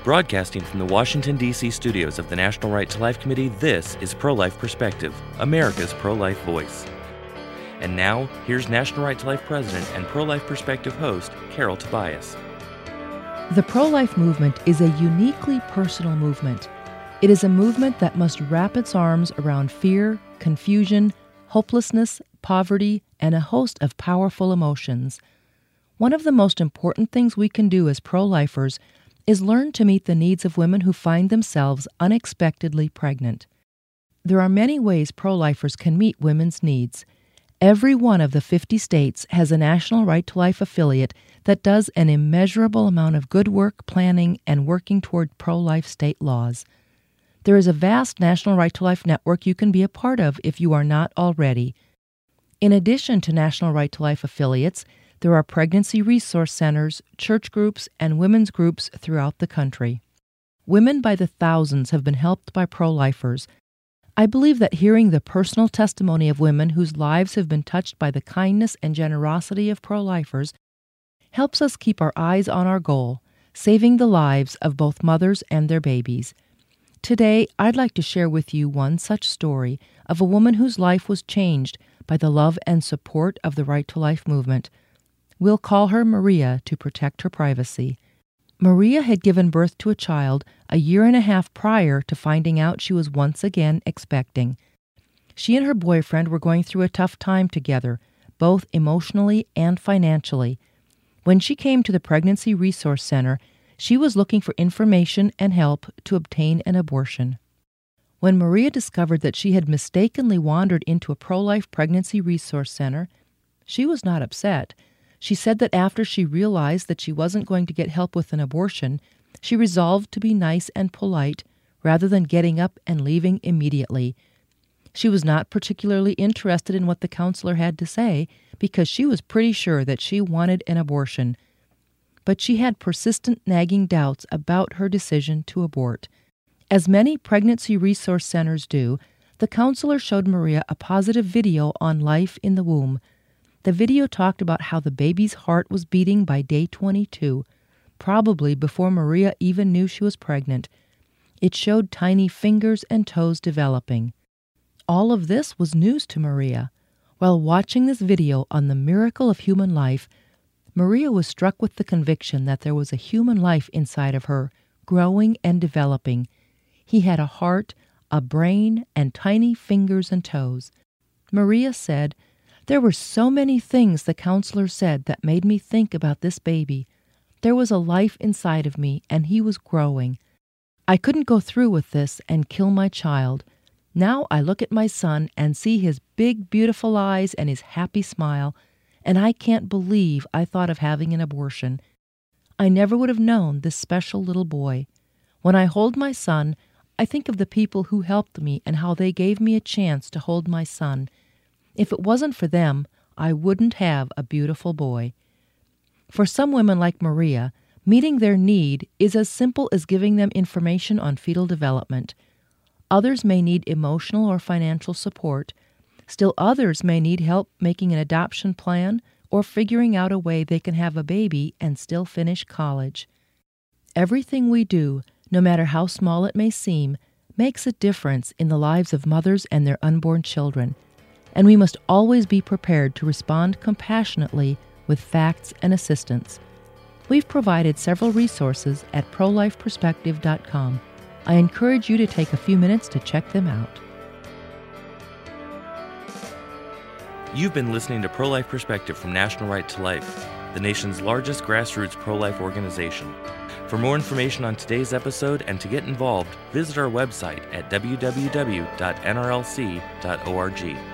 Broadcasting from the Washington, D.C. studios of the National Right to Life Committee, this is Pro-Life Perspective, America's pro-life voice. And now, here's National Right to Life President and Pro-Life Perspective host, Carol Tobias. The pro-life movement is a uniquely personal movement. It is a movement that must wrap its arms around fear, confusion, hopelessness, poverty, and a host of powerful emotions. One of the most important things we can do as pro-lifers is learn to meet the needs of women who find themselves unexpectedly pregnant. There are many ways pro-lifers can meet women's needs. Every one of the 50 states has a National Right to Life affiliate that does an immeasurable amount of good work planning and working toward pro-life state laws. There is a vast National Right to Life network you can be a part of if you are not already. In addition to National Right to Life affiliates, there are pregnancy resource centers, church groups, and women's groups throughout the country. Women by the thousands have been helped by pro-lifers. I believe that hearing the personal testimony of women whose lives have been touched by the kindness and generosity of pro-lifers helps us keep our eyes on our goal, saving the lives of both mothers and their babies. Today, I'd like to share with you one such story of a woman whose life was changed by the love and support of the Right to Life movement. We'll call her Maria to protect her privacy. Maria had given birth to a child a year and a half prior to finding out she was once again expecting. She and her boyfriend were going through a tough time together, both emotionally and financially. When she came to the Pregnancy Resource Center, she was looking for information and help to obtain an abortion. When Maria discovered that she had mistakenly wandered into a pro-life pregnancy resource center, she was not upset. She said that after she realized that she wasn't going to get help with an abortion, she resolved to be nice and polite rather than getting up and leaving immediately. She was not particularly interested in what the counselor had to say because she was pretty sure that she wanted an abortion. But she had persistent nagging doubts about her decision to abort. As many pregnancy resource centers do, the counselor showed Maria a positive video on life in the womb. The video talked about how the baby's heart was beating by day 22, probably before Maria even knew she was pregnant. It showed tiny fingers and toes developing. All of this was news to Maria. While watching this video on the miracle of human life, Maria was struck with the conviction that there was a human life inside of her, growing and developing. He had a heart, a brain, and tiny fingers and toes. Maria said, "There were so many things the counselor said that made me think about this baby. There was a life inside of me, and he was growing. I couldn't go through with this and kill my child. Now I look at my son and see his big, beautiful eyes and his happy smile, and I can't believe I thought of having an abortion. I never would have known this special little boy. When I hold my son, I think of the people who helped me and how they gave me a chance to hold my son. If it wasn't for them, I wouldn't have a beautiful boy." For some women like Maria, meeting their need is as simple as giving them information on fetal development. Others may need emotional or financial support. Still others may need help making an adoption plan or figuring out a way they can have a baby and still finish college. Everything we do, no matter how small it may seem, makes a difference in the lives of mothers and their unborn children. And we must always be prepared to respond compassionately with facts and assistance. We've provided several resources at prolifeperspective.com. I encourage you to take a few minutes to check them out. You've been listening to Pro-Life Perspective from National Right to Life, the nation's largest grassroots pro-life organization. For more information on today's episode and to get involved, visit our website at www.nrlc.org.